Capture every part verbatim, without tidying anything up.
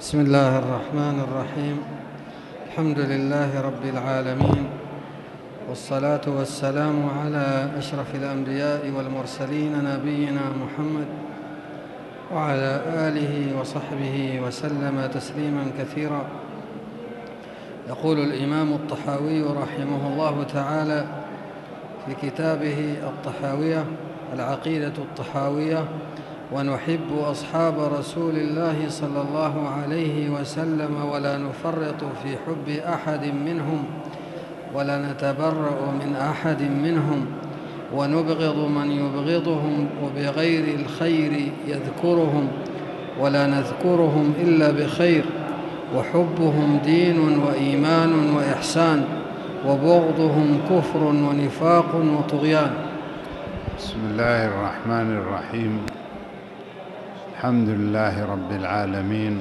بسم الله الرحمن الرحيم. الحمد لله رب العالمين، والصلاة والسلام على أشرف الأنبياء والمرسلين نبينا محمد وعلى آله وصحبه وسلم تسليما كثيرا. يقول الإمام الطحاوي رحمه الله تعالى في كتابه الطحاوية العقيدة الطحاوية: ونحب أصحاب رسول الله صلى الله عليه وسلم ولا نفرط في حب أحد منهم ولا نتبرأ من أحد منهم ونبغض من يبغضهم وبغير الخير يذكرهم ولا نذكرهم إلا بخير، وحبهم دين وإيمان وإحسان، وبغضهم كفر ونفاق وطغيان. بسم الله الرحمن الرحيم. الحمد لله رب العالمين،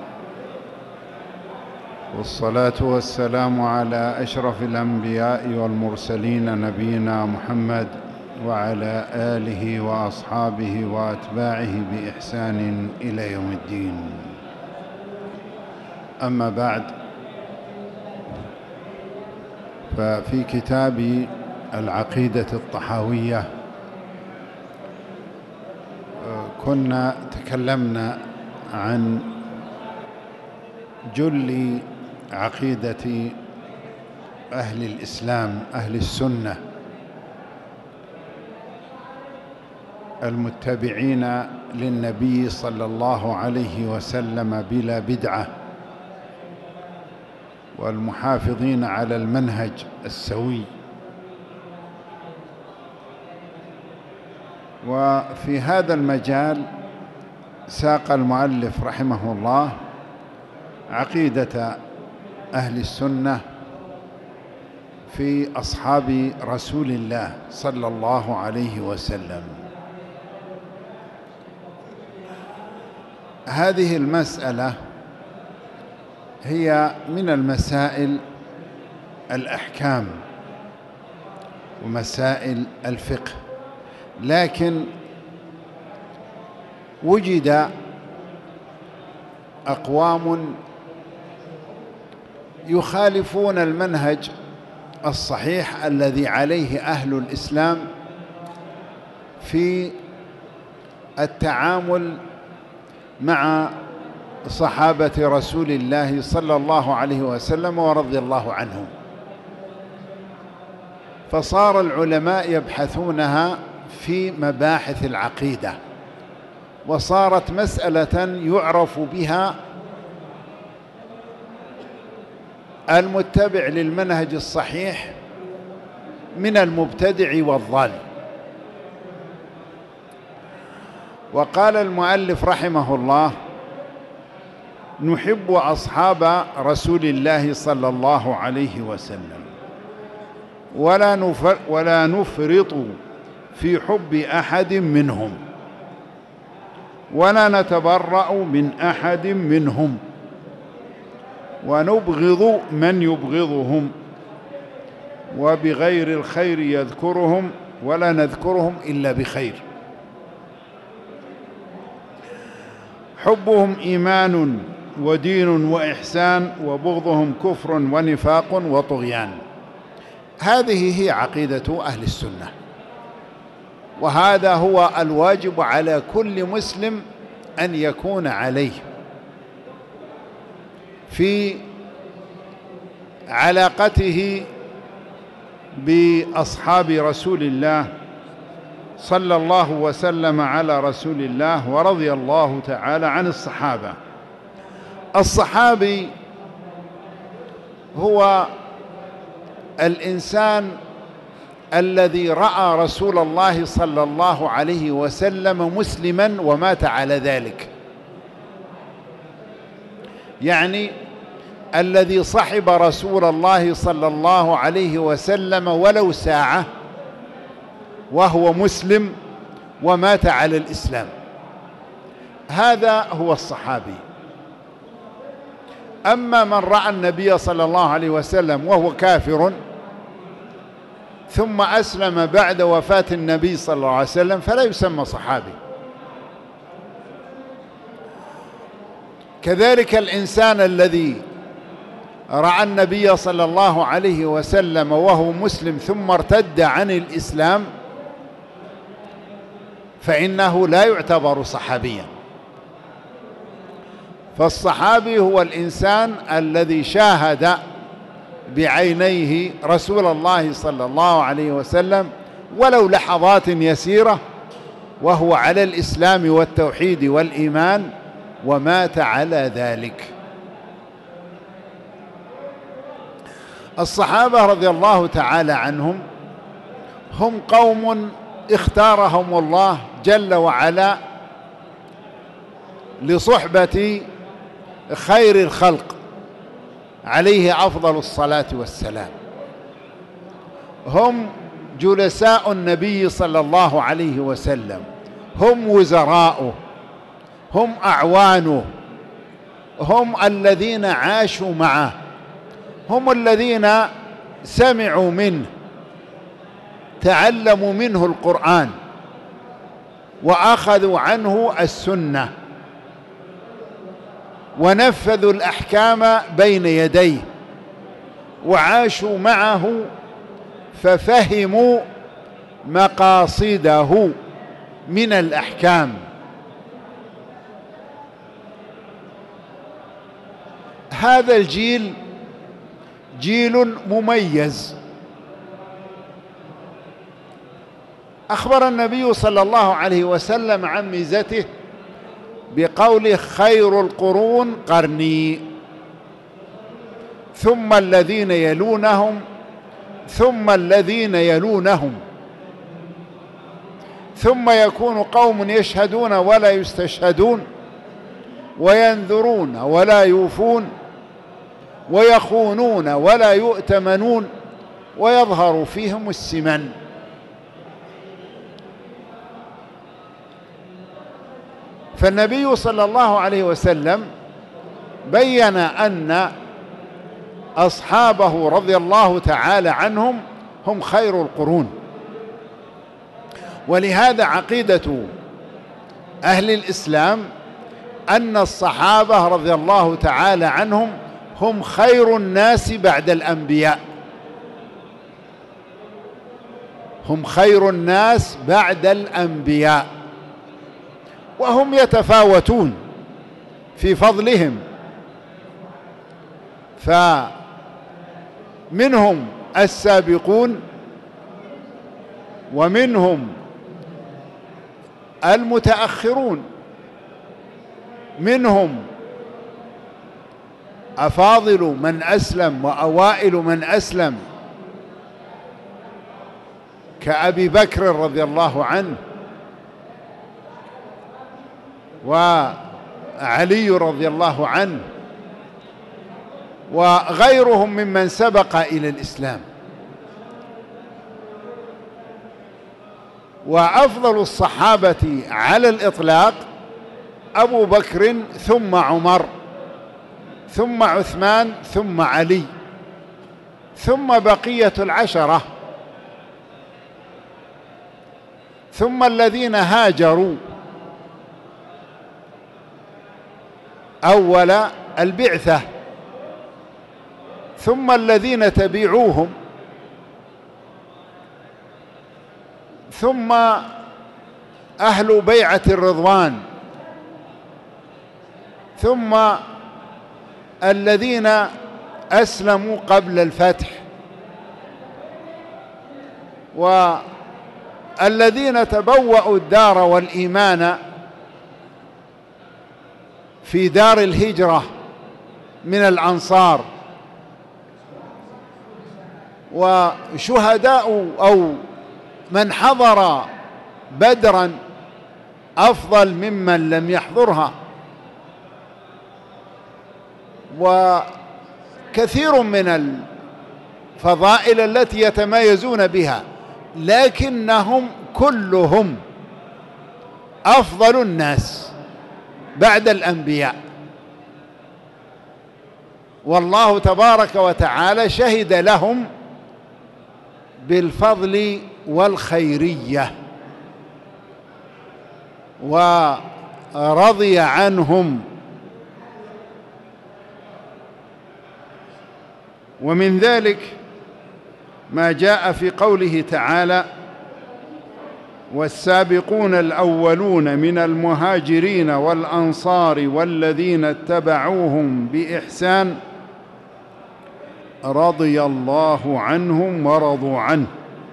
والصلاة والسلام على أشرف الأنبياء والمرسلين نبينا محمد وعلى آله وأصحابه وأتباعه بإحسان إلى يوم الدين. أما بعد، ففي كتاب العقيدة الطحاوية كنا تكلمنا عن جل عقيدة أهل الإسلام، أهل السنة المتبعين للنبي صلى الله عليه وسلم بلا بدعة، والمحافظين على المنهج السوي. وفي هذا المجال ساق المؤلف رحمه الله عقيدة أهل السنة في أصحاب رسول الله صلى الله عليه وسلم. هذه المسألة هي من المسائل الأحكام ومسائل الفقه، لكن وجد أقوام يخالفون المنهج الصحيح الذي عليه أهل الإسلام في التعامل مع صحابة رسول الله صلى الله عليه وسلم ورضي الله عنهم، فصار العلماء يبحثونها في مباحث العقيدة، وصارت مسألة يعرف بها المتبع للمنهج الصحيح من المبتدع والضال. وقال المؤلف رحمه الله: نحب أصحاب رسول الله صلى الله عليه وسلم ولا نفر ولا نفرط في حب أحد منهم ولا نتبرأ من أحد منهم ونبغض من يبغضهم وبغير الخير يذكرهم ولا نذكرهم إلا بخير. حبهم إيمان ودين وإحسان، وبغضهم كفر ونفاق وطغيان. هذه هي عقيدة أهل السنة، وهذا هو الواجب على كل مسلم أن يكون عليه في علاقته بأصحاب رسول الله صلى الله وسلم على رسول الله ورضي الله تعالى عن الصحابة. الصحابي هو الإنسان الذي رأى رسول الله صلى الله عليه وسلم مسلما ومات على ذلك، يعني الذي صحب رسول الله صلى الله عليه وسلم ولو ساعة وهو مسلم ومات على الإسلام، هذا هو الصحابي. أما من رأى النبي صلى الله عليه وسلم وهو كافر ثم أسلم بعد وفاة النبي صلى الله عليه وسلم فلا يسمى صحابي. كذلك الإنسان الذي رأى النبي صلى الله عليه وسلم وهو مسلم ثم ارتد عن الإسلام فإنه لا يعتبر صحابيا. فالصحابي هو الإنسان الذي شاهد بعينيه رسول الله صلى الله عليه وسلم ولو لحظات يسيرة وهو على الإسلام والتوحيد والإيمان ومات على ذلك. الصحابة رضي الله تعالى عنهم هم قوم اختارهم الله جل وعلا لصحبة خير الخلق عليه أفضل الصلاة والسلام. هم جلساء النبي صلى الله عليه وسلم، هم وزراؤه، هم أعوانه، هم الذين عاشوا معه، هم الذين سمعوا منه، تعلموا منه القرآن وأخذوا عنه السنة ونفذوا الأحكام بين يديه وعاشوا معه ففهموا مقاصده من الأحكام. هذا الجيل جيل مميز. أخبر النبي صلى الله عليه وسلم عن ميزته بقوله: خير القرون قرني ثم الذين يلونهم ثم الذين يلونهم ثم يكون قوم يشهدون ولا يستشهدون وينذرون ولا يوفون ويخونون ولا يؤتمنون ويظهر فيهم السمن. فالنبي صلى الله عليه وسلم بين أن أصحابه رضي الله تعالى عنهم هم خير القرون. ولهذا عقيدة أهل الإسلام أن الصحابة رضي الله تعالى عنهم هم خير الناس بعد الأنبياء، هم خير الناس بعد الأنبياء، وهم يتفاوتون في فضلهم، فمنهم السابقون ومنهم المتأخرون، منهم أفاضل من أسلم وأوائل من أسلم كأبي بكر رضي الله عنه وعلي رضي الله عنه وغيرهم ممن سبق إلى الإسلام. وأفضل الصحابة على الإطلاق أبو بكر ثم عمر ثم عثمان ثم علي ثم بقية العشرة ثم الذين هاجروا أول البعثة ثم الذين تبعوهم ثم أهل بيعة الرضوان ثم الذين أسلموا قبل الفتح والذين تبوأوا الدار والإيمان في دار الهجرة من الأنصار وشهداء أو من حضر بدرا أفضل ممن لم يحضرها، وكثير من الفضائل التي يتميزون بها، لكنهم كلهم أفضل الناس بعد الأنبياء. والله تبارك وتعالى شهد لهم بالفضل والخيرية ورضي عنهم ومن ذلك ما جاء في قوله تعالى: والسابقون الأولون من المهاجرين والأنصار والذين اتبعوهم بإحسان رضي الله عنهم ورضوا عنه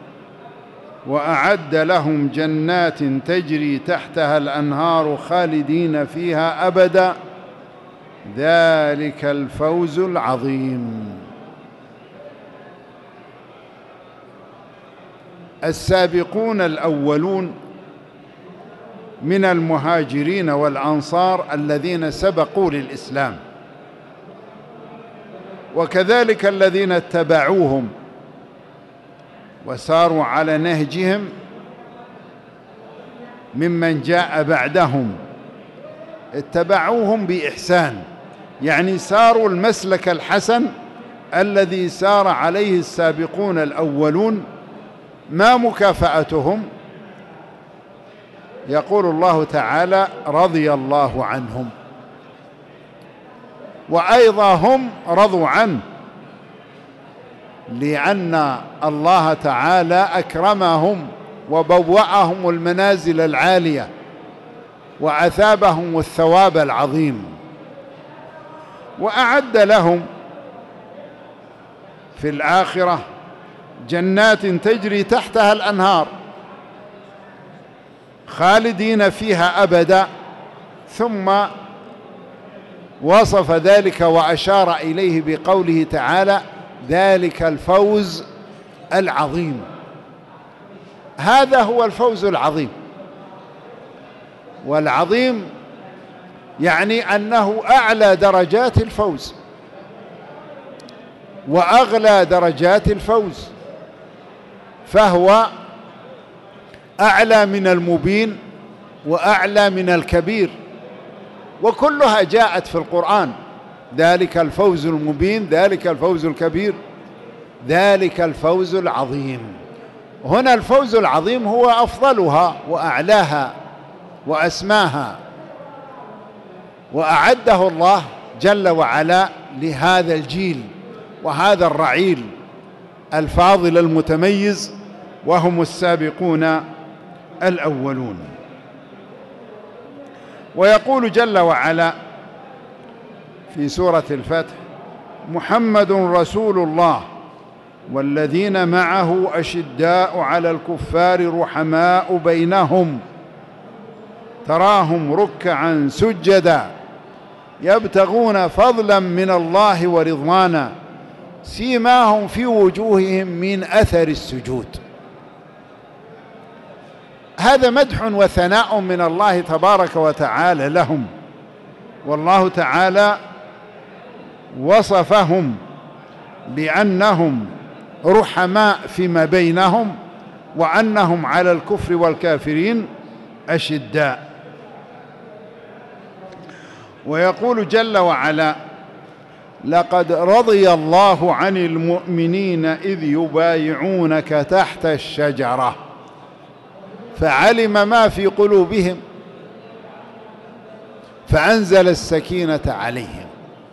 وأعد لهم جنات تجري تحتها الأنهار خالدين فيها أبدا ذلك الفوز العظيم. السابقون الأولون من المهاجرين والأنصار الذين سبقوا للإسلام، وكذلك الذين اتبعوهم وساروا على نهجهم ممن جاء بعدهم، اتبعوهم بإحسان، يعني ساروا المسلك الحسن الذي سار عليه السابقون الأولون. ما مكافأتهم؟ يقول الله تعالى: رضي الله عنهم، وأيضا هم رضوا عنه، لأن الله تعالى أكرمهم وبوأهم المنازل العالية وأثابهم الثواب العظيم، وأعد لهم في الآخرة جنات تجري تحتها الأنهار خالدين فيها أبدا. ثم وصف ذلك وأشار إليه بقوله تعالى: ذلك الفوز العظيم. هذا هو الفوز العظيم، والعظيم يعني أنه أعلى درجات الفوز وأغلى درجات الفوز، فهو أعلى من المبين وأعلى من الكبير، وكلها جاءت في القرآن: ذلك الفوز المبين، ذلك الفوز الكبير، ذلك الفوز العظيم. هنا الفوز العظيم هو أفضلها وأعلاها وأسماها، وأعده الله جل وعلا لهذا الجيل وهذا الرعيل الفاضل المتميز، وهم السابقون الأولون. ويقول جل وعلا في سورة الفتح: محمد رسول الله والذين معه أشداء على الكفار رحماء بينهم تراهم ركعا سجدا يبتغون فضلا من الله ورضوانا سيماهم في وجوههم من أثر السجود. هذا مدح وثناء من الله تبارك وتعالى لهم، والله تعالى وصفهم بأنهم رحماء فيما بينهم، وأنهم على الكفر والكافرين أشداء. ويقول جل وعلا: لقد رضي الله عن المؤمنين إذ يبايعونك تحت الشجرة فعلم ما في قلوبهم فأنزل السكينة عليهم.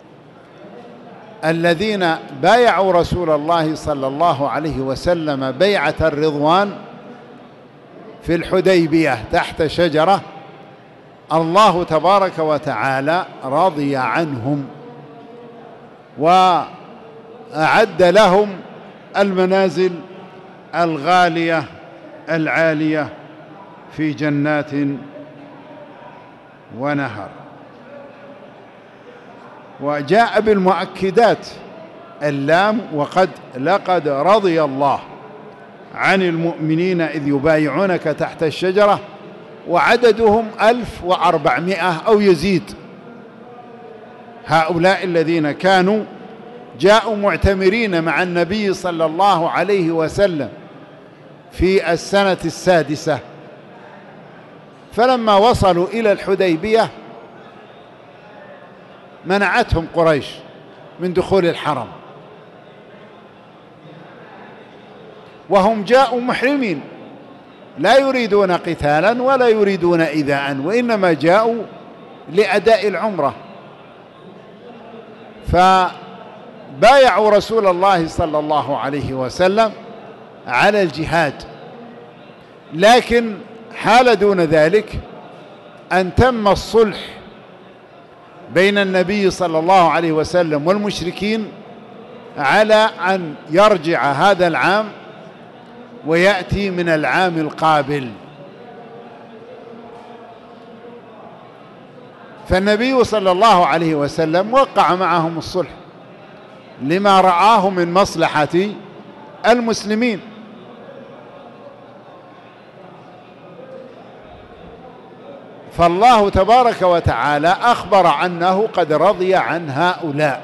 الذين بايعوا رسول الله صلى الله عليه وسلم بيعة الرضوان في الحديبية تحت شجرة، الله تبارك وتعالى رضي عنهم وأعد لهم المنازل الغالية العالية في جنات ونهر. وجاء بالمؤكدات اللام وقد: لقد رضي الله عن المؤمنين إذ يبايعونك تحت الشجرة، وعددهم ألف وأربعمائة أو يزيد. هؤلاء الذين كانوا جاءوا معتمرين مع النبي صلى الله عليه وسلم في السنة السادسة، فلما وصلوا إلى الحديبية منعتهم قريش من دخول الحرم، وهم جاءوا محرمين لا يريدون قتالا ولا يريدون إيذاء، وإنما جاءوا لأداء العمرة. بايعوا رسول الله صلى الله عليه وسلم على الجهاد، لكن حال دون ذلك أن تم الصلح بين النبي صلى الله عليه وسلم والمشركين على أن يرجع هذا العام ويأتي من العام القابل. فالنبي صلى الله عليه وسلم وقع معهم الصلح لما رآه من مصلحة المسلمين. فالله تبارك وتعالى أخبر أنه قد رضي عن هؤلاء،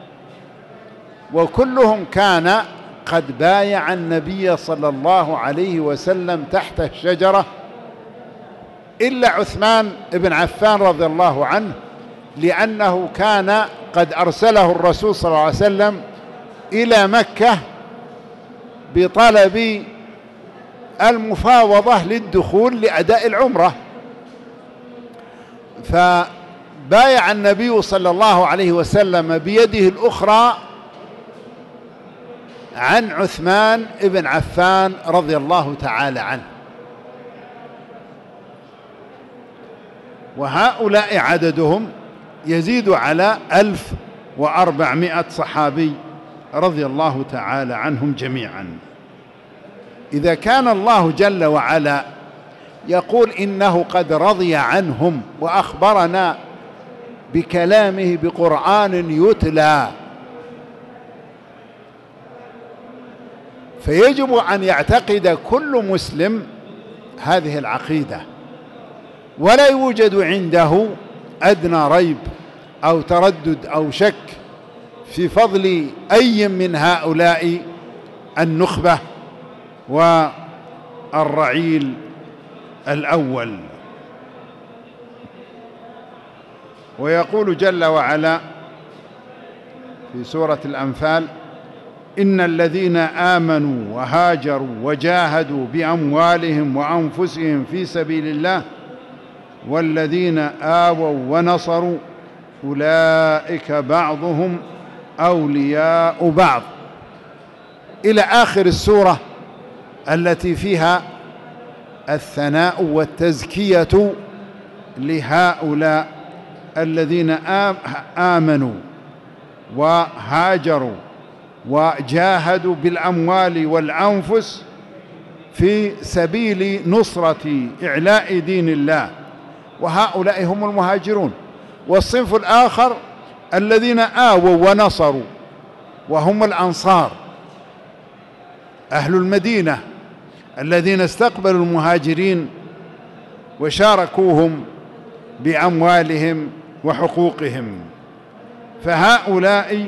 وكلهم كان قد بايع النبي صلى الله عليه وسلم تحت الشجرة إلا عثمان بن عفان رضي الله عنه، لأنه كان قد أرسله الرسول صلى الله عليه وسلم إلى مكة بطلب المفاوضة للدخول لأداء العمرة، فبايع النبي صلى الله عليه وسلم بيده الأخرى عن عثمان بن عفان رضي الله تعالى عنه. وهؤلاء عددهم يزيد على ألف وأربعمائة صحابي رضي الله تعالى عنهم جميعا. إذا كان الله جل وعلا يقول إنه قد رضي عنهم وأخبرنا بكلامه بقرآن يتلى، فيجب أن يعتقد كل مسلم هذه العقيدة، ولا يوجد عنده أدنى ريب أو تردد أو شك في فضل أي من هؤلاء النخبة والرعيل الأول. ويقول جل وعلا في سورة الأنفال: إن الذين آمنوا وهاجروا وجاهدوا بأموالهم وأنفسهم في سبيل الله والذين آووا ونصروا أولئك بعضهم أولياء بعض، إلى آخر السورة التي فيها الثناء والتزكية لهؤلاء الذين آمنوا وهاجروا وجاهدوا بالأموال والأنفس في سبيل نصرة إعلاء دين الله، وهؤلاء هم المهاجرون. والصنف الآخر الذين آووا ونصروا وهم الأنصار أهل المدينة الذين استقبلوا المهاجرين وشاركوهم بأموالهم وحقوقهم، فهؤلاء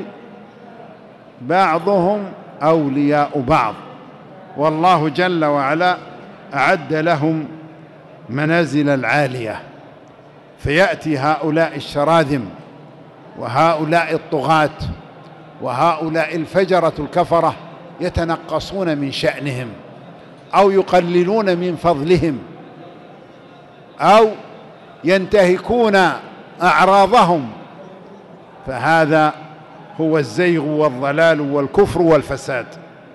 بعضهم أولياء بعض، والله جل وعلا أعد لهم منازل العالية. فيأتي هؤلاء الشراذم وهؤلاء الطغاة وهؤلاء الفجرة الكفرة يتنقصون من شأنهم أو يقللون من فضلهم أو ينتهكون أعراضهم، فهذا هو الزيغ والضلال والكفر والفساد.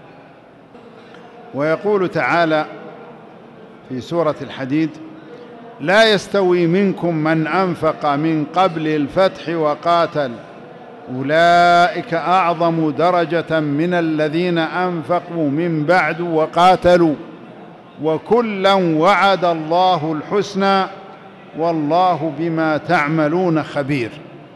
ويقول تعالى في سورة الحديد: لا يستوي منكم من أنفق من قبل الفتح وقاتل أولئك أعظم درجة من الذين أنفقوا من بعد وقاتلوا وكلا وعد الله الحسنى والله بما تعملون خبير.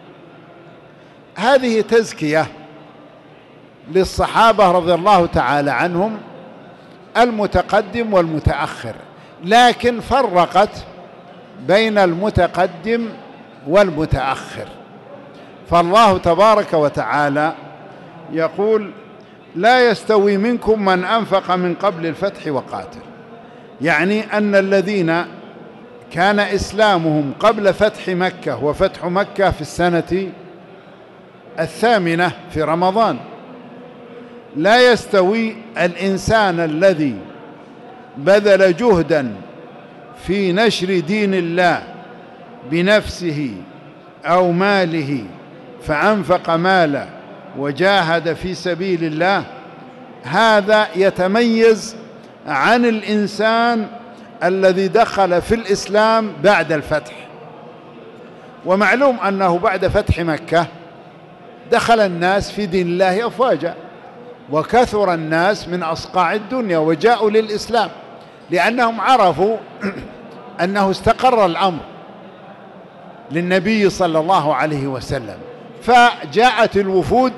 هذه تزكية للصحابة رضي الله تعالى عنهم المتقدم والمتأخر، لكن فرقت بين المتقدم والمتأخر. فالله تبارك وتعالى يقول: لا يستوي منكم من أنفق من قبل الفتح وقاتل، يعني أن الذين كان إسلامهم قبل فتح مكة، وفتح مكة في السنة الثامنة في رمضان، لا يستوي الإنسان الذي بذل جهدا في نشر دين الله بنفسه أو ماله فأنفق ماله وجاهد في سبيل الله، هذا يتميز عن الإنسان الذي دخل في الإسلام بعد الفتح. ومعلوم أنه بعد فتح مكة دخل الناس في دين الله أفواجا، وكثر الناس من أصقاع الدنيا وجاءوا للإسلام، لأنهم عرفوا أنه استقر الأمر للنبي صلى الله عليه وسلم، فجاءت الوفود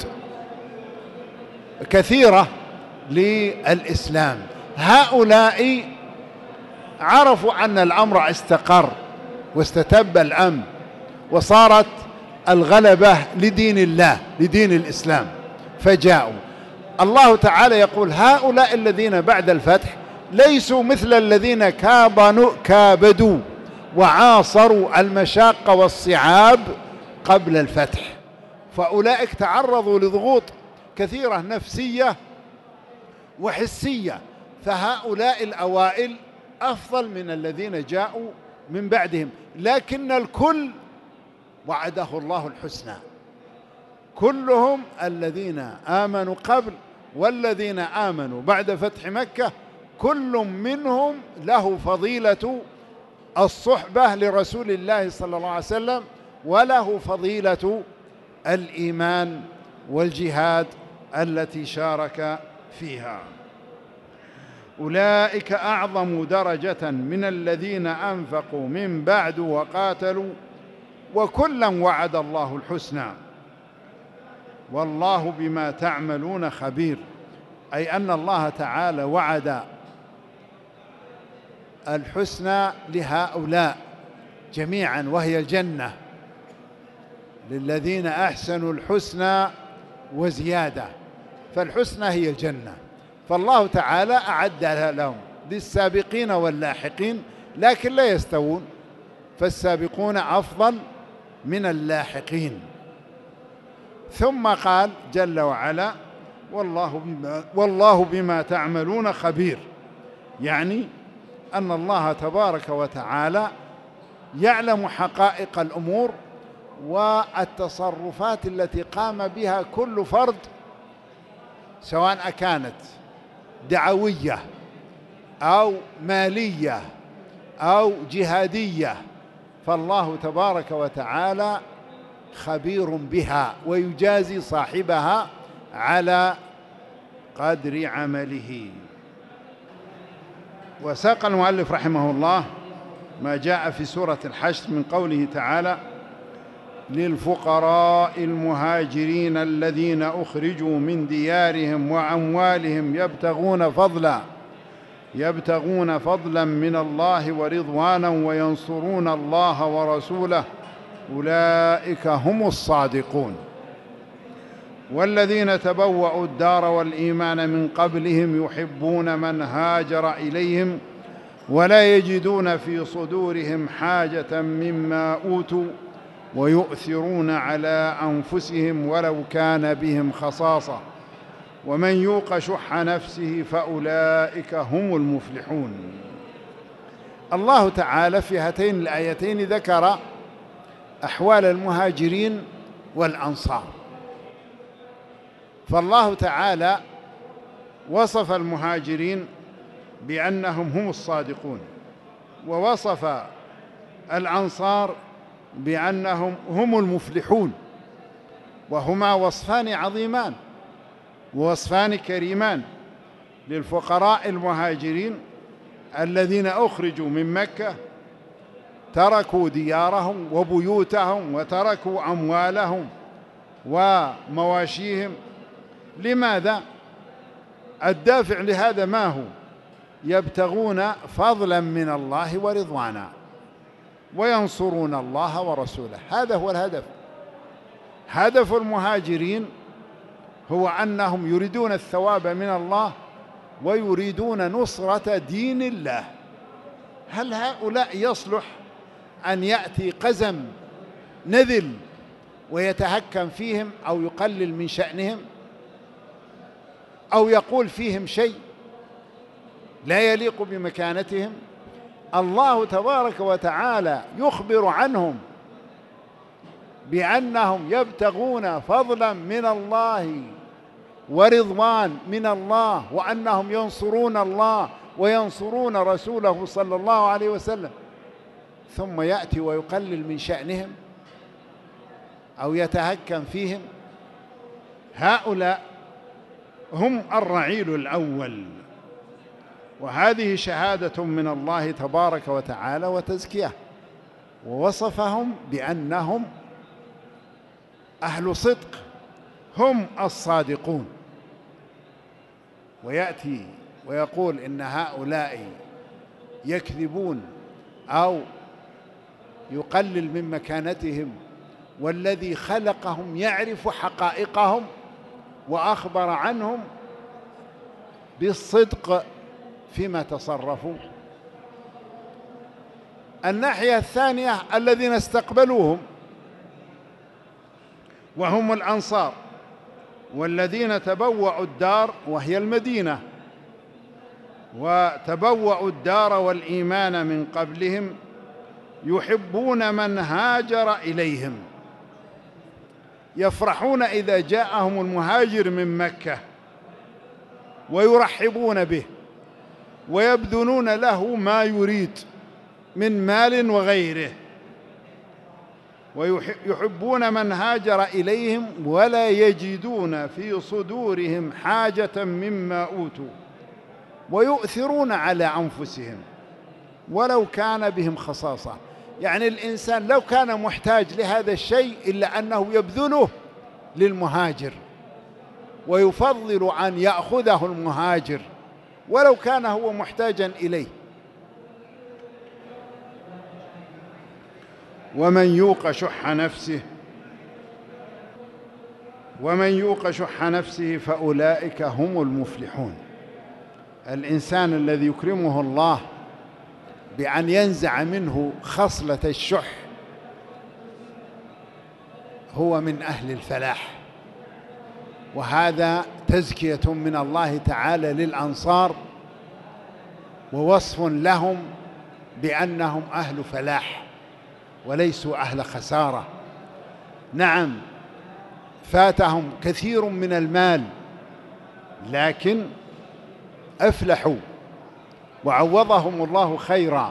كثيرة للإسلام. هؤلاء عرفوا أن الأمر استقر واستتب الأمن وصارت الغلبة لدين الله، لدين الإسلام، فجاءوا. الله تعالى يقول: هؤلاء الذين بعد الفتح ليسوا مثل الذين كابنوا كابدوا وعاصروا المشاق والصعاب قبل الفتح، فأولئك تعرضوا لضغوط كثيرة نفسية وحسية، فهؤلاء الأوائل أفضل من الذين جاءوا من بعدهم، لكن الكل وعده الله الحسنى، كلهم الذين آمنوا قبل والذين آمنوا بعد فتح مكة كل منهم له فضيلة الصحبة لرسول الله صلى الله عليه وسلم، وله فضيلة الإيمان والجهاد التي شارك فيها. أولئك أعظم درجة من الذين أنفقوا من بعد وقاتلوا وكلا وعد الله الحسنى والله بما تعملون خبير، أي أن الله تعالى وعد الحسنى لهؤلاء جميعا، وهي الجنة للذين أحسنوا الحسنى وزيادة، فالحسنى هي الجنة، فالله تعالى أعدها لهم للسابقين واللاحقين، لكن لا يستوون، فالسابقون أفضل من اللاحقين. ثم قال جل وعلا: والله بما, والله بما تعملون خبير، يعني أن الله تبارك وتعالى يعلم حقائق الأمور والتصرفات التي قام بها كل فرد، سواء كانت دعوية أو مالية أو جهادية، فالله تبارك وتعالى خبير بها ويجازي صاحبها على قدر عمله. وساق المؤلف رحمه الله ما جاء في سورة الحشر من قوله تعالى: للفقراء المهاجرين الذين أخرجوا من ديارهم وأموالهم يبتغون فضلا يبتغون فضلا من الله ورضوانا وينصرون الله ورسوله أولئك هم الصادقون. والذين تبوأوا الدار والإيمان من قبلهم يحبون من هاجر إليهم ولا يجدون في صدورهم حاجة مما أوتوا ويؤثرون على أنفسهم ولو كان بهم خصاصة ومن يوق شح نفسه فأولئك هم المفلحون. الله تعالى في هاتين الآيتين ذكر أحوال المهاجرين والأنصار، فالله تعالى وصف المهاجرين بأنهم هم الصادقون، ووصف الأنصار بأنهم هم المفلحون، وهما وصفان عظيمان ووصفان كريمان للفقراء المهاجرين الذين أخرجوا من مكة، تركوا ديارهم وبيوتهم وتركوا أموالهم ومواشيهم. لماذا؟ الدافع لهذا ما هو؟ يبتغون فضلا من الله ورضوانا وينصرون الله ورسوله، هذا هو الهدف. هدف المهاجرين هو أنهم يريدون الثواب من الله ويريدون نصرة دين الله. هل هؤلاء يصلح أن يأتي قزم نذل ويتهكم فيهم أو يقلل من شأنهم أو يقول فيهم شيء لا يليق بمكانتهم؟ الله تبارك وتعالى يخبر عنهم بأنهم يبتغون فضلا من الله ورضوان من الله، وأنهم ينصرون الله وينصرون رسوله صلى الله عليه وسلم، ثم يأتي ويقلل من شأنهم أو يتهكم فيهم. هؤلاء هم الرعيل الأول، وهذه شهادة من الله تبارك وتعالى وتزكية، ووصفهم بأنهم أهل صدق، هم الصادقون. ويأتي ويقول إن هؤلاء يكذبون أو يقلل من مكانتهم، والذي خلقهم يعرف حقائقهم وأخبر عنهم بالصدق فيما تصرفوا. الناحية الثانية الذين استقبلوهم وهم الأنصار، والذين تبوأوا الدار وهي المدينة، وتبوأوا الدار والإيمان من قبلهم يحبون من هاجر إليهم، يفرحون إذا جاءهم المهاجر من مكة ويرحبون به ويبذلون له ما يريد من مال وغيره، ويحبون من هاجر إليهم ولا يجدون في صدورهم حاجة مما أوتوا، ويؤثرون على أنفسهم ولو كان بهم خصاصة. يعني الإنسان لو كان محتاج لهذا الشيء إلا أنه يبذله للمهاجر، ويفضل أن يأخذه المهاجر ولو كان هو محتاجا إليه. ومن يوق شح نفسه ومن يوق شح نفسه فأولئك هم المفلحون. الإنسان الذي يكرمه الله بأن ينزع منه خصلة الشح هو من أهل الفلاح، وهذا تزكية من الله تعالى للأنصار، ووصف لهم بأنهم أهل فلاح وليسوا أهل خسارة. نعم، فاتهم كثير من المال لكن أفلحوا وعوضهم الله خيرا،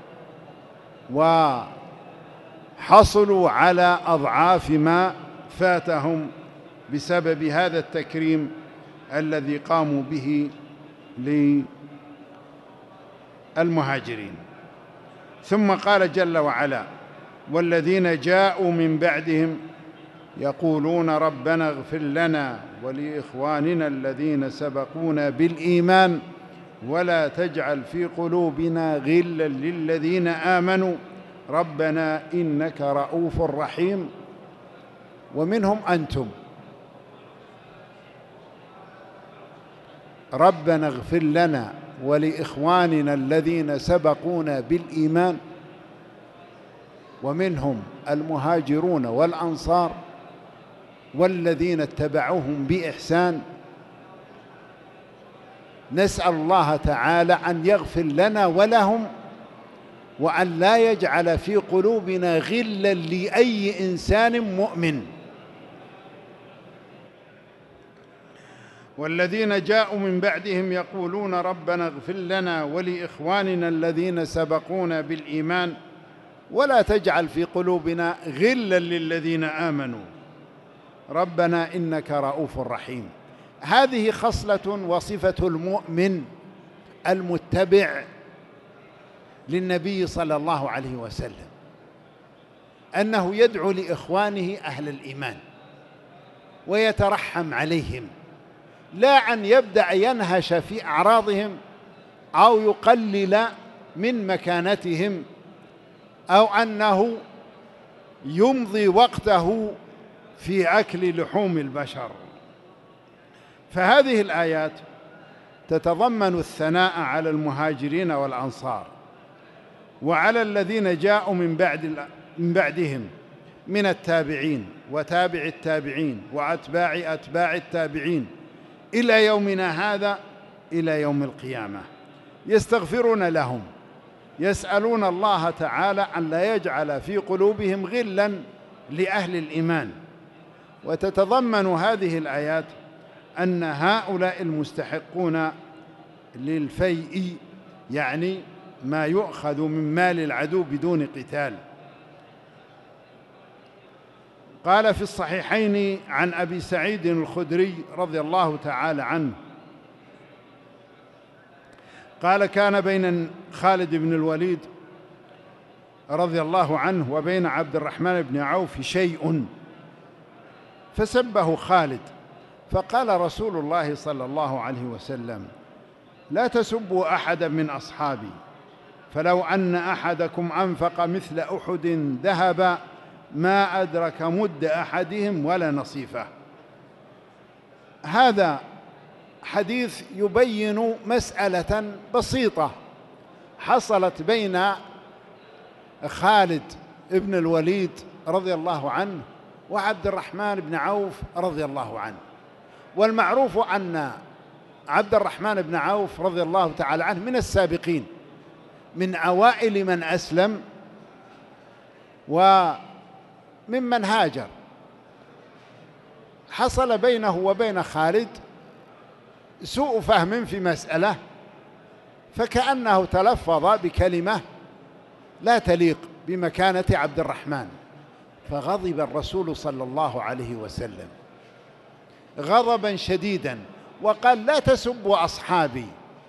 وحصلوا على أضعاف ما فاتهم بسبب هذا التكريم الذي قاموا به للمهاجرين. ثم قال جل وعلا: والذين جاءوا من بعدهم يقولون ربنا اغفر لنا ولإخواننا الذين سبقونا بالإيمان ولا تجعل في قلوبنا غلا للذين آمنوا ربنا إنك رؤوف رحيم. ومنهم أنتم، ربنا اغفر لنا ولإخواننا الذين سبقونا بالإيمان، ومنهم المهاجرون والأنصار والذين اتبعوهم بإحسان. نسأل الله تعالى أن يغفر لنا ولهم، وأن لا يجعل في قلوبنا غلا لأي إنسان مؤمن. والذين جاءوا من بعدهم يقولون ربنا اغفر لنا ولإخواننا الذين سبقونا بالإيمان ولا تجعل في قلوبنا غلا للذين آمنوا ربنا إنك رؤوف رحيم. هذه خصلة وصفة المؤمن المتبع للنبي صلى الله عليه وسلم، أنه يدعو لإخوانه أهل الإيمان ويترحم عليهم، لا أن يبدأ ينهش في أعراضهم أو يقلل من مكانتهم أو أنه يمضي وقته في أكل لحوم البشر. فهذه الآيات تتضمن الثناء على المهاجرين والأنصار وعلى الذين جاءوا من بعد من بعدهم من التابعين وتابع التابعين وأتباع أتباع التابعين إلى يومنا هذا، إلى يوم القيامة، يستغفرون لهم، يسألون الله تعالى أن لا يجعل في قلوبهم غلا لأهل الإيمان. وتتضمن هذه الآيات أن هؤلاء المستحقون للفيء، يعني ما يؤخذ من مال العدو بدون قتال. قال في الصحيحين عن أبي سعيد الخدري رضي الله تعالى عنه قال: كان بين خالد بن الوليد رضي الله عنه وبين عبد الرحمن بن عوف شيء، فسبه خالد، فقال رسول الله صلى الله عليه وسلم: لا تسبوا أحدا من أصحابي، فلو أن أحدكم أنفق مثل أحد ذهبا ما أدرك مد أحدهم ولا نصيفه. هذا حديث يبين مسألة بسيطة حصلت بين خالد بن الوليد رضي الله عنه وعبد الرحمن بن عوف رضي الله عنه. والمعروف أن عبد الرحمن بن عوف رضي الله تعالى عنه من السابقين، من أوائل من أسلم وممن هاجر. حصل بينه وبين خالد سوء فهم في مسألة، فكأنه تلفظ بكلمة لا تليق بمكانة عبد الرحمن، فغضب الرسول صلى الله عليه وسلم غضبا شديدا وقال: لا تسبوا أصحابي،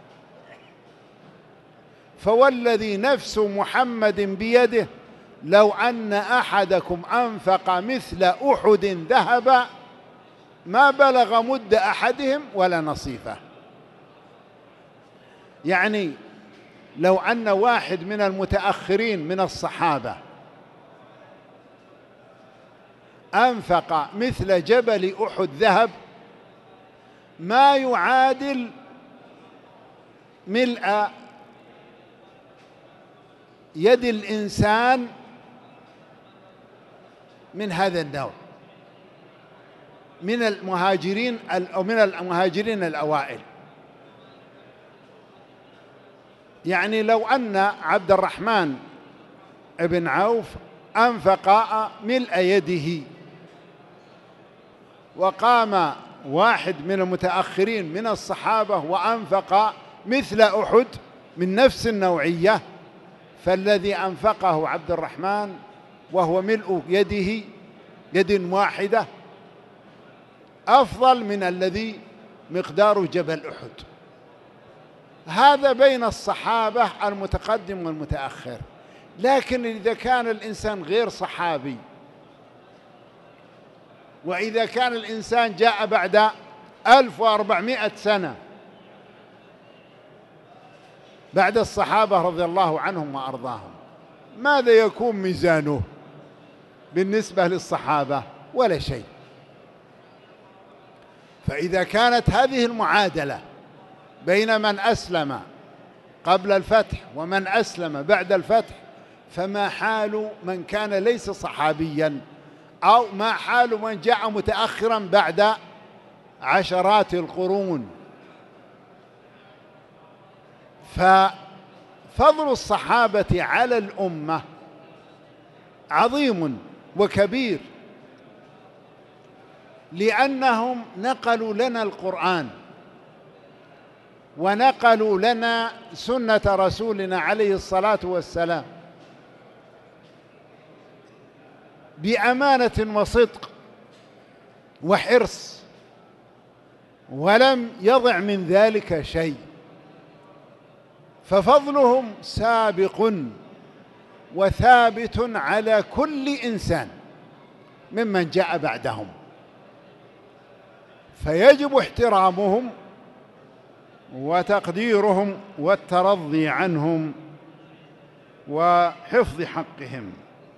فوالذي نفس محمد بيده لو أن أحدكم أنفق مثل أحد ذهبا ما بلغ مد أحدهم ولا نصيفه. يعني لو أن واحد من المتأخرين من الصحابة أنفق مثل جبل أحد ذهب ما يعادل ملء يد الإنسان من هذا النوع من المهاجرين أو من المهاجرين الأوائل. يعني لو أن عبد الرحمن بن عوف أنفق ملء يده وقام واحد من المتأخرين من الصحابة وأنفق مثل أحد من نفس النوعية، فالذي أنفقه عبد الرحمن وهو ملء يده يد واحدة أفضل من الذي مقدار جبل أحد. هذا بين الصحابة المتقدم والمتأخر. لكن إذا كان الإنسان غير صحابي، وإذا كان الإنسان جاء بعد ألف وأربعمائة سنة بعد الصحابة رضي الله عنهم وأرضاهم، ماذا يكون ميزانه بالنسبة للصحابة؟ ولا شيء. فإذا كانت هذه المعادلة بين من أسلم قبل الفتح ومن أسلم بعد الفتح، فما حال من كان ليس صحابيا، أو ما حال من جاء متأخرا بعد عشرات القرون؟ ففضل الصحابة على الأمة عظيم وكبير، لأنهم نقلوا لنا القرآن ونقلوا لنا سنة رسولنا عليه الصلاة والسلام بأمانة وصدق وحرص، ولم يضع من ذلك شيء. ففضلهم سابق وثابت على كل إنسان ممن جاء بعدهم، فيجب احترامهم وتقديرهم والترضي عنهم وحفظ حقهم.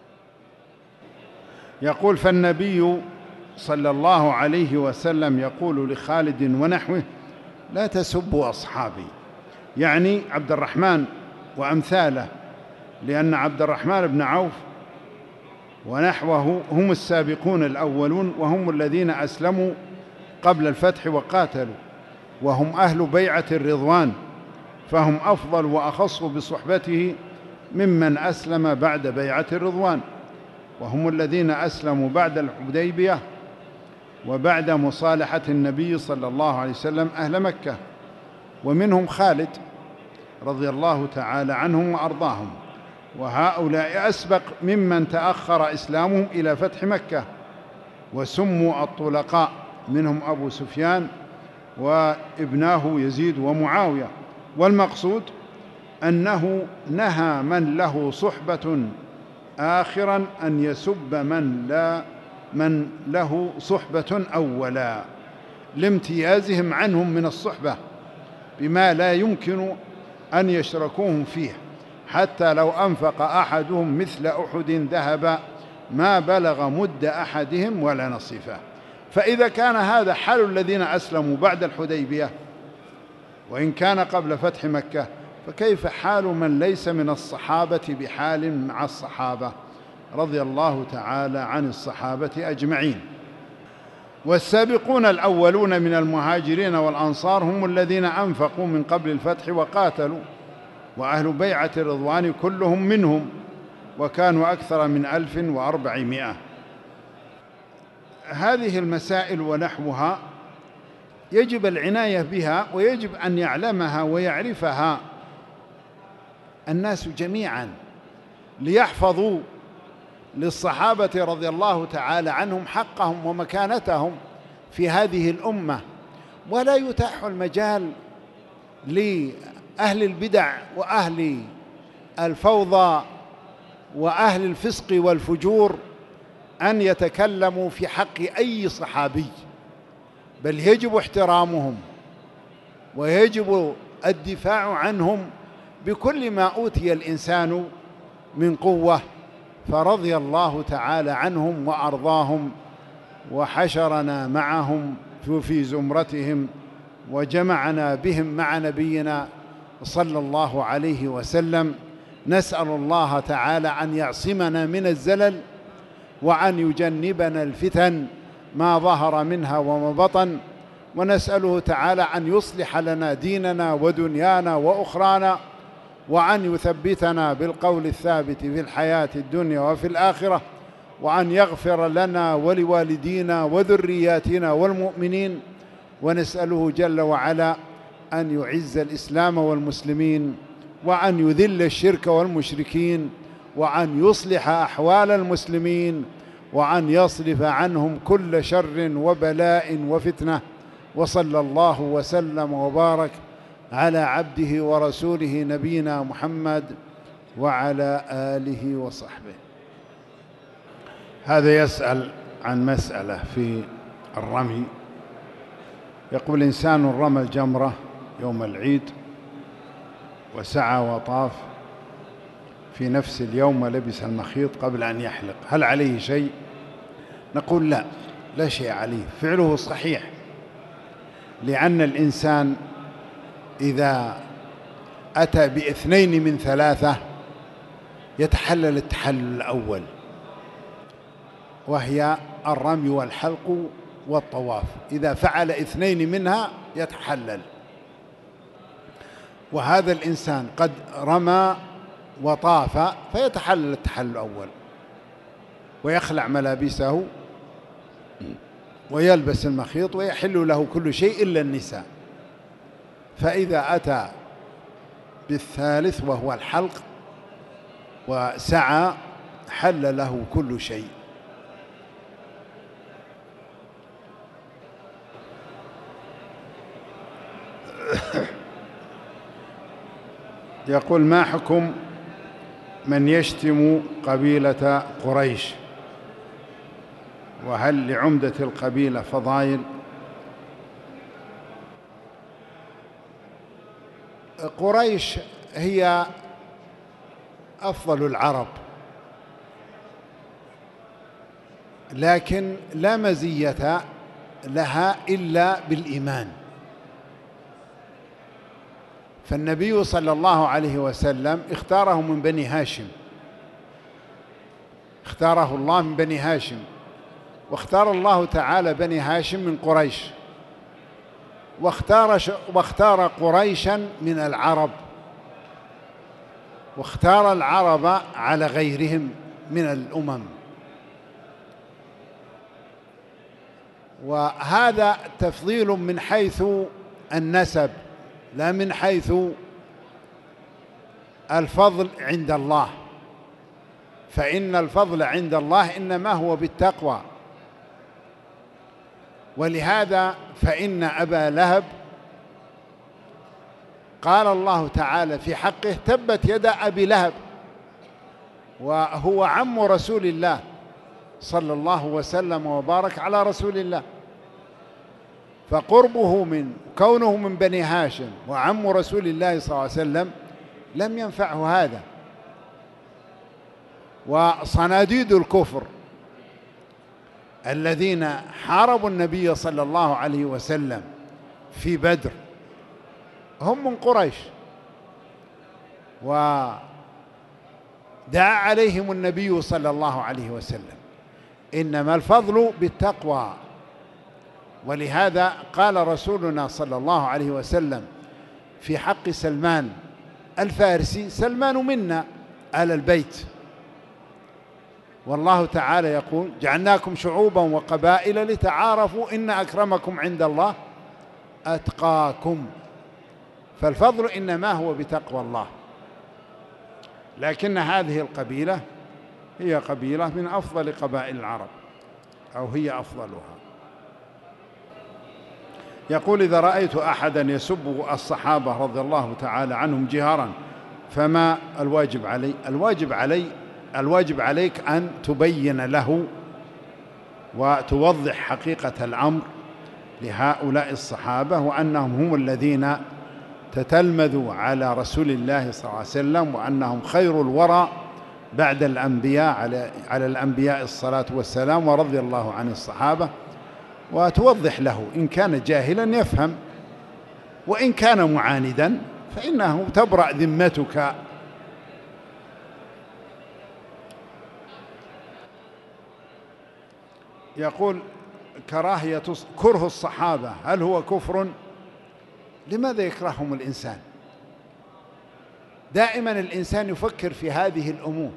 يقول: فالنبي صلى الله عليه وسلم يقول لخالد ونحوه: لا تسبوا أصحابي، يعني عبد الرحمن وأمثاله، لأن عبد الرحمن بن عوف ونحوه هم السابقون الأولون، وهم الذين أسلموا قبل الفتح وقاتلوا، وهم أهل بيعة الرضوان، فهم أفضل وأخص بصحبته ممن أسلم بعد بيعة الرضوان. وهم الذين أسلموا بعد الحديبية وبعد مصالحة النبي صلى الله عليه وسلم أهل مكة، ومنهم خالد رضي الله تعالى عنهم وأرضاهم، وهؤلاء أسبق ممن تأخر إسلامهم إلى فتح مكة وسموا الطلقاء، منهم أبو سفيان وابناه يزيد ومعاوية. والمقصود أنه نهى من له صحبة آخرا أن يسب من لا من له صحبة أولا، لامتيازهم عنهم من الصحبة بما لا يمكن أن يشركوهم فيه، حتى لو أنفق أحدهم مثل أحد ذهبا ما بلغ مد أحدهم ولا نصيفه. فإذا كان هذا حال الذين أسلموا بعد الحديبية وإن كان قبل فتح مكة، فكيف حال من ليس من الصحابة بحال مع الصحابة رضي الله تعالى عن الصحابة أجمعين. والسابقون الأولون من المهاجرين والأنصار هم الذين أنفقوا من قبل الفتح وقاتلوا، وأهل بيعة الرضوان كلهم منهم، وكانوا أكثر من ألف وأربعمائة. هذه المسائل ونحوها يجب العناية بها، ويجب أن يعلمها ويعرفها الناس جميعا ليحفظوا للصحابة رضي الله تعالى عنهم حقهم ومكانتهم في هذه الأمة، ولا يتاح المجال لأهل البدع وأهل الفوضى وأهل الفسق والفجور أن يتكلموا في حق أي صحابي، بل يجب احترامهم ويجب الدفاع عنهم بكل ما أوتي الإنسان من قوة. فرضي الله تعالى عنهم وأرضاهم، وحشرنا معهم في زمرتهم، وجمعنا بهم مع نبينا صلى الله عليه وسلم. نسأل الله تعالى أن يعصمنا من الزلل، وأن يجنبنا الفتن ما ظهر منها وما بطن، ونسأله تعالى أن يصلح لنا ديننا ودنيانا وأخرانا، وأن يثبتنا بالقول الثابت في الحياة الدنيا وفي الآخرة، وأن يغفر لنا ولوالدينا وذرياتنا والمؤمنين. ونسأله جل وعلا أن يعز الإسلام والمسلمين، وأن يذل الشرك والمشركين، وأن يصلح أحوال المسلمين، وأن يصرف عنهم كل شر وبلاء وفتنة. وصلى الله وسلم وبارك على عبده ورسوله نبينا محمد وعلى آله وصحبه. هذا يسأل عن مسألة في الرمي. يقول: إنسان رمى الجمرة يوم العيد وسعى وطاف في نفس اليوم ولبس المخيط قبل أن يحلق، هل عليه شيء؟ نقول لا، لا شيء عليه، فعله صحيح، لأن الإنسان إذا أتى باثنين من ثلاثة يتحلل التحلل الأول، وهي الرمي والحلق والطواف. إذا فعل اثنين منها يتحلل. وهذا الإنسان قد رمى وطاف فيتحلل التحلل الأول، ويخلع ملابسه ويلبس المخيط ويحل له كل شيء إلا النساء. فإذا أتى بالثالث وهو الحلق وسعى حل له كل شيء. يقول: ما حكم من يشتم قبيلة قريش؟ وهل لعمدة القبيلة فضائل؟ قريش هي أفضل العرب، لكن لا مزية لها إلا بالإيمان. فالنبي صلى الله عليه وسلم اختاره من بني هاشم، اختاره الله من بني هاشم، واختار الله تعالى بني هاشم من قريش، واختار واختار قريشا من العرب، واختار العرب على غيرهم من الأمم. وهذا تفضيل من حيث النسب لا من حيث الفضل عند الله، فإن الفضل عند الله إنما هو بالتقوى. ولهذا فإن أبا لهب قال الله تعالى في حقه: تبت يدا أبي لهب، وهو عم رسول الله صلى الله وسلم وبارك على رسول الله، فقربه من كونه من بني هاشم وعم رسول الله صلى الله عليه وسلم لم ينفعه هذا. وصناديد الكفر الذين حاربوا النبي صلى الله عليه وسلم في بدر هم من قريش، ودعا عليهم النبي صلى الله عليه وسلم: إنما الفضل بالتقوى. ولهذا قال رسولنا صلى الله عليه وسلم في حق سلمان الفارسي: سلمان منا آل البيت. والله تعالى يقول: جعلناكم شعوبا وقبائل لتعارفوا إن أكرمكم عند الله أتقاكم. فالفضل إنما هو بتقوى الله. لكن هذه القبيلة هي قبيلة من أفضل قبائل العرب، أو هي أفضلها. يقول: إذا رأيت أحدا يسب الصحابة رضي الله تعالى عنهم جهارا فما الواجب علي؟ الواجب علي الواجب عليك أن تبين له وتوضح حقيقة الأمر لهؤلاء الصحابة، وأنهم هم الذين تتلمذوا على رسول الله صلى الله عليه وسلم، وأنهم خير الورى بعد الأنبياء على على الأنبياء الصلاة والسلام، ورضي الله عن الصحابة. وتوضح له، إن كان جاهلا يفهم، وإن كان معاندا فإنه تبرأ ذمتك. يقول: كراهية كره الصحابة هل هو كفر؟ لماذا يكرههم الإنسان؟ دائما الإنسان يفكر في هذه الأمور.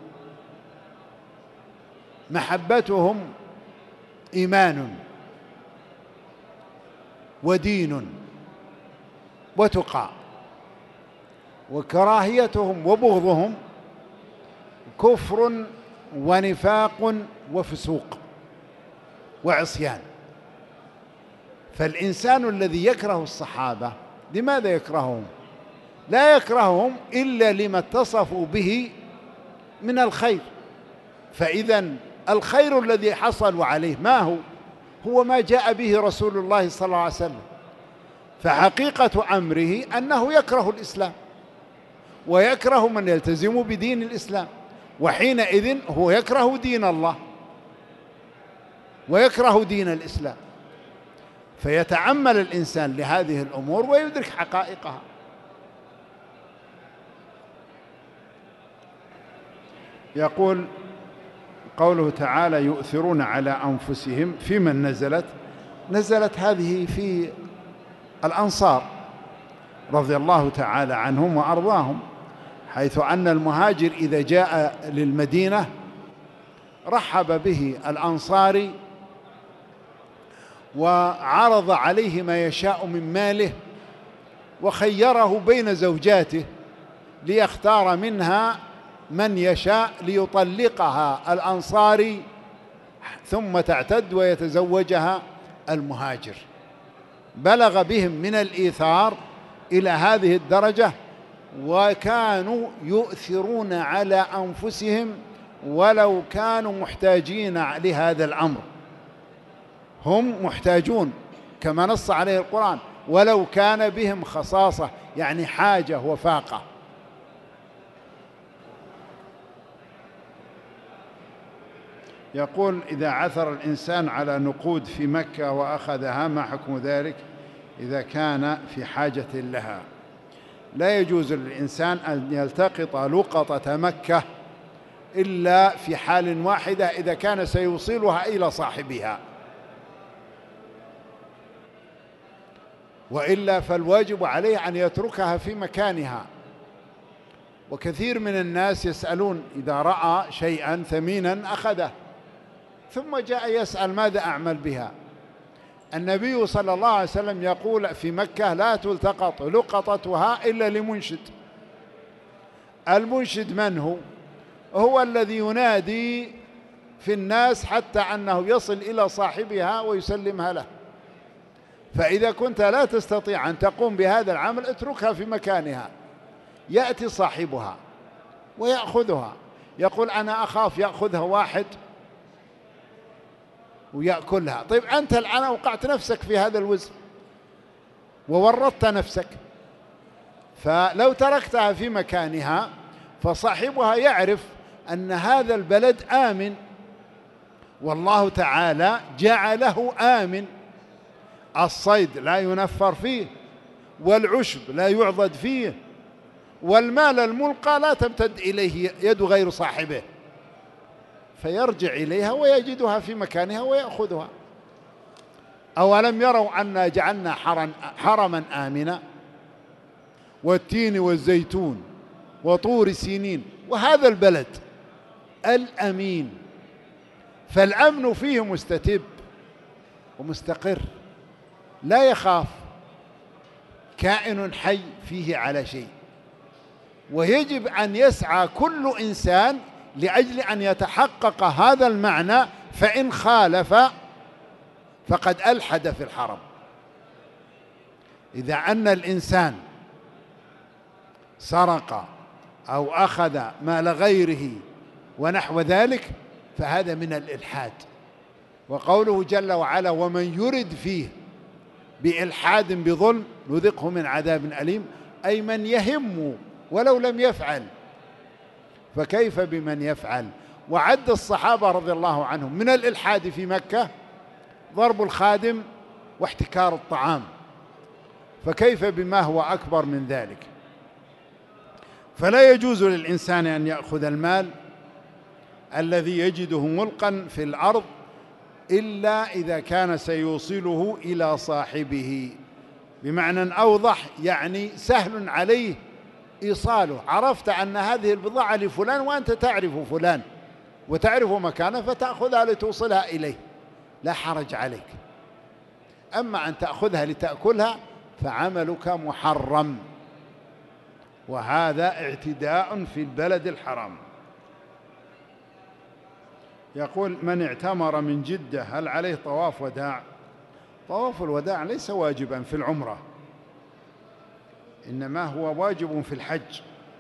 محبتهم إيمان ودين وتقى، وكراهيتهم وبغضهم كفر ونفاق وفسوق وعصيان. فالإنسان الذي يكره الصحابة لماذا يكرههم؟ لا يكرههم إلا لما اتصفوا به من الخير. فإذا الخير الذي حصلوا عليه ما هو؟ هو ما جاء به رسول الله صلى الله عليه وسلم. فحقيقة أمره أنه يكره الإسلام ويكره من يلتزم بدين الإسلام، وحينئذ هو يكره دين الله ويكره دين الإسلام. فيتعمل الإنسان لهذه الأمور ويدرك حقائقها. يقول: قوله تعالى: يؤثرون على أنفسهم، في من نزلت؟ نزلت هذه في الأنصار رضي الله تعالى عنهم وأرضاهم، حيث أن المهاجر إذا جاء للمدينة رحب به الأنصاري وعرض عليه ما يشاء من ماله، وخيره بين زوجاته ليختار منها من يشاء ليطلقها الأنصاري ثم تعتد ويتزوجها المهاجر. بلغ بهم من الإيثار إلى هذه الدرجة، وكانوا يؤثرون على أنفسهم ولو كانوا محتاجين لهذا الأمر. هم محتاجون كما نص عليه القرآن: ولو كان بهم خصاصة، يعني حاجة وفاقة. يقول: إذا عثر الإنسان على نقود في مكة وأخذها ما حكم ذلك إذا كان في حاجة لها؟ لا يجوز للإنسان أن يلتقط لقطة مكة إلا في حال واحدة، إذا كان سيوصلها إلى صاحبها، وإلا فالواجب عليه أن يتركها في مكانها. وكثير من الناس يسألون إذا رأى شيئا ثمينا أخذه، ثم جاء يسأل: ماذا أعمل بها؟ النبي صلى الله عليه وسلم يقول في مكة لا تلتقط لقطتها إلا لمنشد. المنشد من هو؟ هو الذي ينادي في الناس حتى أنه يصل إلى صاحبها ويسلمها له. فإذا كنت لا تستطيع أن تقوم بهذا العمل اتركها في مكانها، يأتي صاحبها ويأخذها. يقول أنا أخاف يأخذها واحد ويأكلها. طيب أنت الآن أوقعت نفسك في هذا الوزن وورطت نفسك. فلو تركتها في مكانها فصاحبها يعرف أن هذا البلد آمن، والله تعالى جعله آمن. الصيد لا ينفر فيه، والعشب لا يعضد فيه، والمال الملقى لا تمتد إليه يد غير صاحبه، فيرجع إليها ويجدها في مكانها ويأخذها. أولم يروا أنا جعلنا حرما آمنا والتين والزيتون وطور سينين وهذا البلد الأمين. فالأمن فيه مستتب ومستقر، لا يخاف كائن حي فيه على شيء. ويجب أن يسعى كل إنسان لأجل أن يتحقق هذا المعنى، فإن خالف فقد ألحد في الحرم. إذا أن الإنسان سرق أو أخذ مال غيره ونحو ذلك فهذا من الإلحاد. وقوله جل وعلا ومن يرد فيه بإلحاد بظلم نذقه من عذاب أليم، أي من يهم ولو لم يفعل، فكيف بمن يفعل؟ وعد الصحابة رضي الله عنهم من الإلحاد في مكة ضرب الخادم واحتكار الطعام، فكيف بما هو أكبر من ذلك؟ فلا يجوز للإنسان أن يأخذ المال الذي يجده ملقا في الأرض إلا إذا كان سيوصله إلى صاحبه. بمعنى أوضح، يعني سهل عليه إيصاله. عرفت أن هذه البضاعة لفلان وأنت تعرف فلان وتعرف مكانه فتأخذها لتوصلها إليه، لا حرج عليك. أما أن تأخذها لتأكلها فعملك محرم، وهذا اعتداء في البلد الحرام. يقول من اعتمر من جدة هل عليه طواف وداع؟ طواف الوداع ليس واجبا في العمرة، إنما هو واجب في الحج،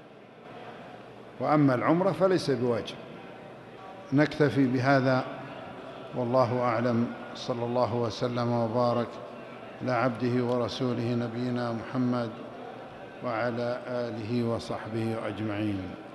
وأما العمرة فليس بواجب. نكتفي بهذا والله أعلم. صلى الله وسلم وبارك على عبده ورسوله نبينا محمد وعلى آله وصحبه أجمعين.